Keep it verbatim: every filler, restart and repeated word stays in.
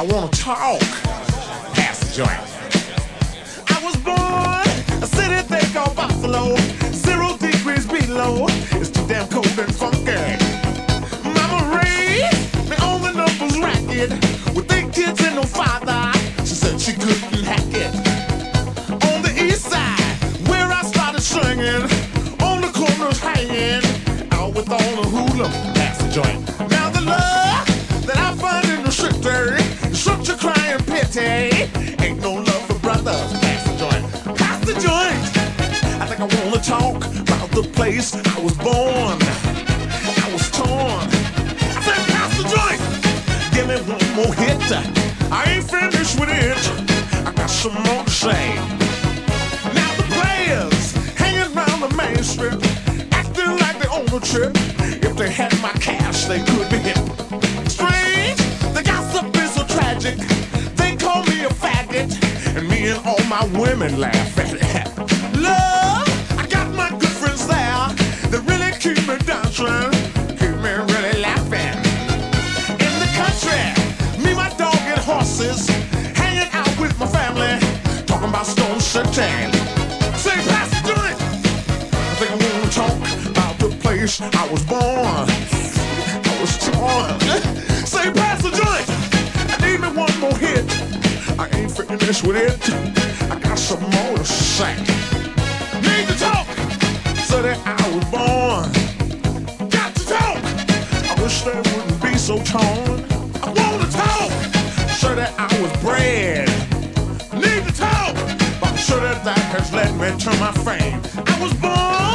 wanna talk. Pass the joint. I was born a city they call Buffalo. Zero degrees below. It's too damn cold and funky. Mama raised me on the numbers racket. With eight kids and no father. She said she couldn't hack it. On the east side, where I started singing, on the corners hanging, out with all the hula. Pass the joint. Now the love that I find in the city is such a crying pity. Ain't no love for brothers. Pass the joint. Pass the joint. I think I wanna talk about the place I was born. I was torn. I said pass the joint. Give me one more hit. I ain't finished with it. I got some more to say. Now the players hanging around the main strip, acting like they own a trip. If they had my cash, they could be hip. Strange, the gossip is so tragic. They call me a faggot, and me and all my women laugh at it. Love, I got my good friends there. They really keep me dancing, keep me really laughing. In the country, me, my dog, and horses, hanging out with my family, talking about Stone City. Say, pass the joint. I think I wanna talk about the place I was born. I was torn. Say, pass the joint. I need me one more hit. I ain't finished with it. I got some more to say. Need to talk. City I was born. Got to talk. I wish they wouldn't be so torn. I wanna talk. City I was bred. Need to talk. But city that has led me to my fame. I was born.